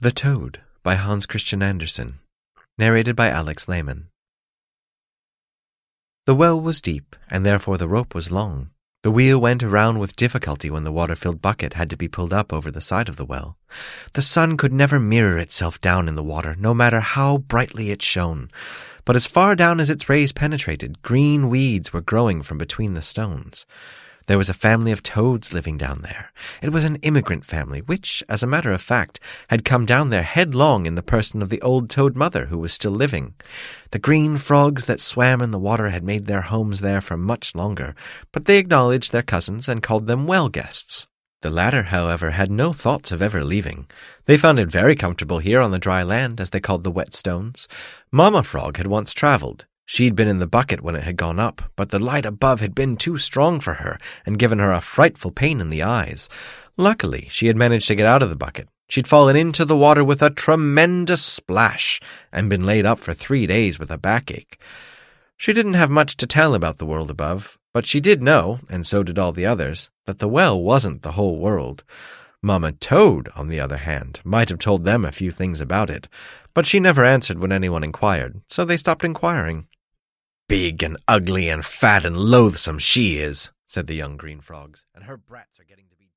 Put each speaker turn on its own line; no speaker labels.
The Toad by Hans Christian Andersen. Narrated by Alex Lehman. The well was deep, and therefore the rope was long. The wheel went around with difficulty when the water-filled bucket had to be pulled up over the side of the well. The sun could never mirror itself down in the water, no matter how brightly it shone. But as far down as its rays penetrated, green weeds were growing from between the stones. There was a family of toads living down there. It was an immigrant family, which, as a matter of fact, had come down there headlong in the person of the old toad mother who was still living. The green frogs that swam in the water had made their homes there for much longer, but they acknowledged their cousins and called them well guests. The latter, however, had no thoughts of ever leaving. They found it very comfortable here on the dry land, as they called the wet stones. Mamma Frog had once traveled. She'd been in the bucket when it had gone up, but the light above had been too strong for her and given her a frightful pain in the eyes. Luckily, she had managed to get out of the bucket. She'd fallen into the water with a tremendous splash and been laid up for 3 days with a backache. She didn't have much to tell about the world above, but she did know, and so did all the others, that the well wasn't the whole world. Mamma Toad, on the other hand, might have told them a few things about it, but she never answered when anyone inquired, so they stopped inquiring. "Big and ugly and fat and loathsome she is," said the young green frogs, "and her brats are getting to be